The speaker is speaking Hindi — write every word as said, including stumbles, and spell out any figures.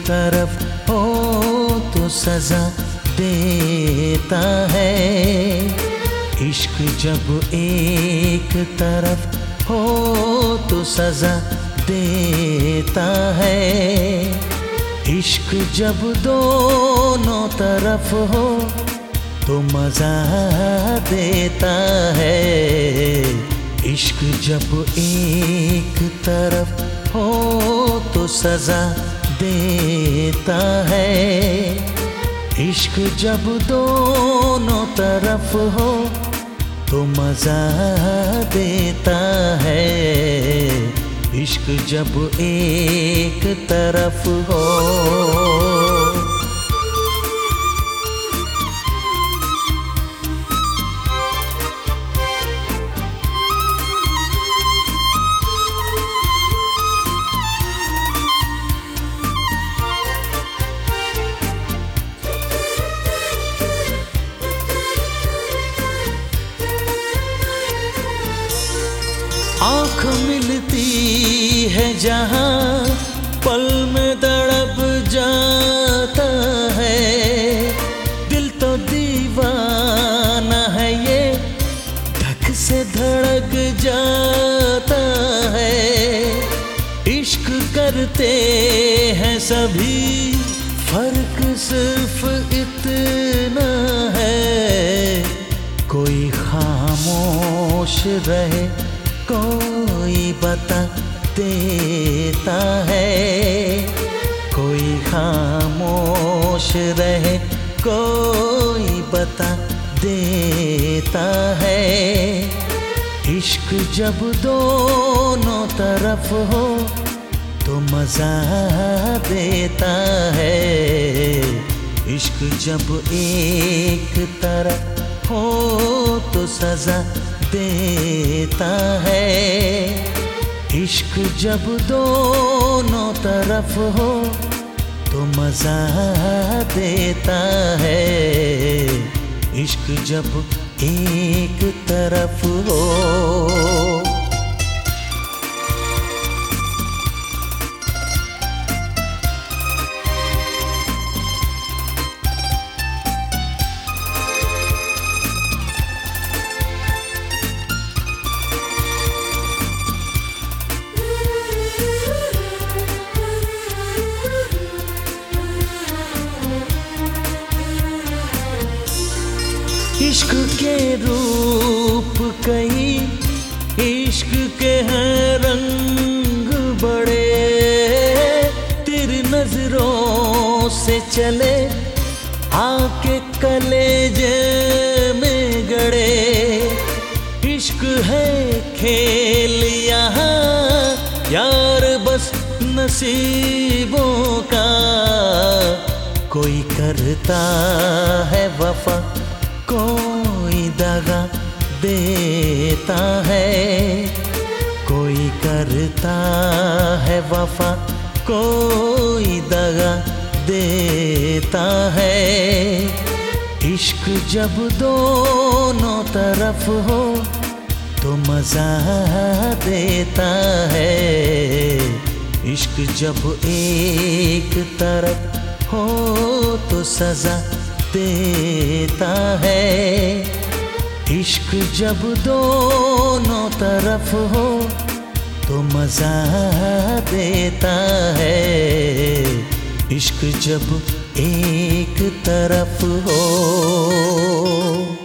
तरफ हो तो सजा देता है। इश्क जब एक तरफ हो तो सजा देता है। इश्क जब दोनों तरफ हो तो मजा देता है। इश्क जब एक तरफ हो तो सजा देता है। इश्क जब दोनों तरफ हो तो मजा देता है। इश्क जब एक तरफ हो। आँख मिलती है जहाँ पल में तड़प जाता है। दिल तो दीवाना है ये धक से धड़क जाता है। इश्क करते हैं सभी, फर्क सिर्फ इतना है। कोई खामोश रहे, कोई बता देता है। कोई खामोश रहे, कोई बता देता है। इश्क जब दोनों तरफ हो तो मजा देता है। इश्क जब एक तरफ हो तो सजा देता है। इश्क जब दोनों तरफ हो तो मजा देता है। इश्क जब एक तरफ हो। इश्क के रूप कई, इश्क के हैं रंग बड़े। तेरी नजरों से चले आके कलेजे में गड़े। इश्क है खेल यहाँ यार बस नसीबों का। कोई करता है वफा, कोई दगा देता है। कोई करता है वफा, कोई दगा देता है। इश्क जब दोनों तरफ हो तो मजा देता है। इश्क जब एक तरफ हो तो सजा देता है। इश्क जब दोनों तरफ हो तो मजा देता है। इश्क जब एक तरफ हो।